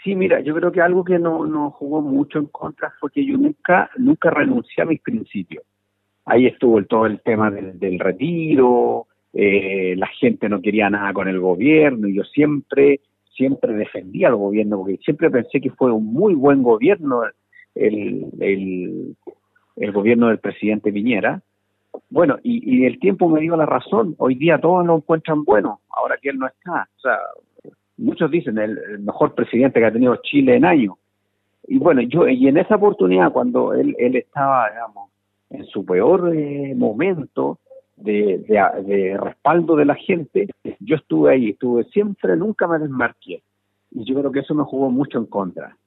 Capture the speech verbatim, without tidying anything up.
Sí, mira, yo creo que algo que no, no jugó mucho en contra fue que yo nunca, nunca renuncié a mis principios. Ahí estuvo el, todo el tema del, del retiro, eh, la gente no quería nada con el gobierno, y yo siempre, siempre defendía al gobierno, porque siempre pensé que fue un muy buen gobierno el, el, el gobierno del presidente Piñera. Bueno, y, y el tiempo me dio la razón. Hoy día todos lo encuentran bueno, ahora que él no está. O sea, muchos dicen el, el mejor presidente que ha tenido Chile en años. Y bueno, yo y en esa oportunidad, cuando él, él estaba, digamos, en su peor eh, momento de, de, de respaldo de la gente, yo estuve ahí, estuve siempre, nunca me desmarqué. Y yo creo que eso me jugó mucho en contra.